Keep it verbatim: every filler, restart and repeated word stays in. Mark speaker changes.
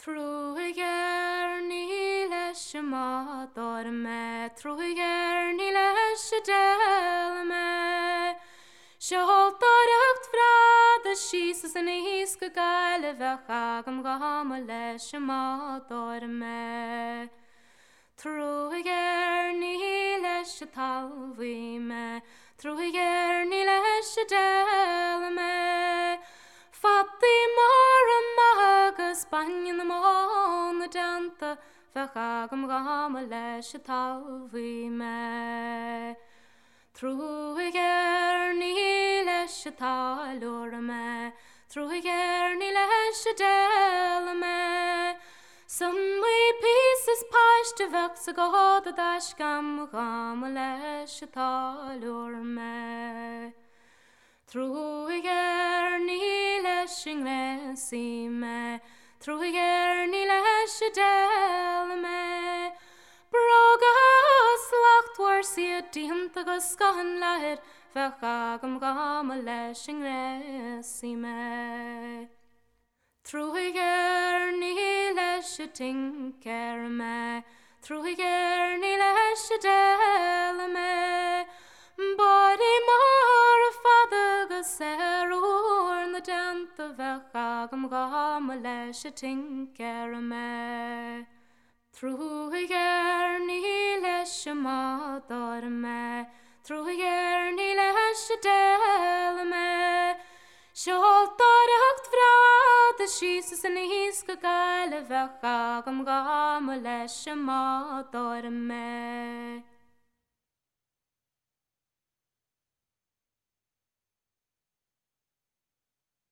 Speaker 1: Trúigear ní leis má dor me, trúigear ní leis del me. Seoltarcht vrad a síos an ís go gaile bheith agam gama leis má dor me. Trúigear ní leis talmhaí me, trúigear ní leis del me. Fadí mar a magus banyan na món na danta bheith agam gama leis talmhaí me. Trúigear ní leis talúr me, trúigear ní leis del me. Some way pieces páiste bheith sa god a dais gam gama leis talúr me. Trúigear ní leis inglesi me, trúigear ní leis del me. Brogas lachtwar si a dinta go scahan leid bheith agam gama leis inglesi me. Trúigear ní leis tinker me, trúigear ní leis del me. Body mar a fada go serúr na danta bheith agam gama leis tinker me. Trúigear ní leis má dor me, trúigear ní leis del me. Seoltarcht vrad a síos an ís go gaile bheith agam gama leis má dor me.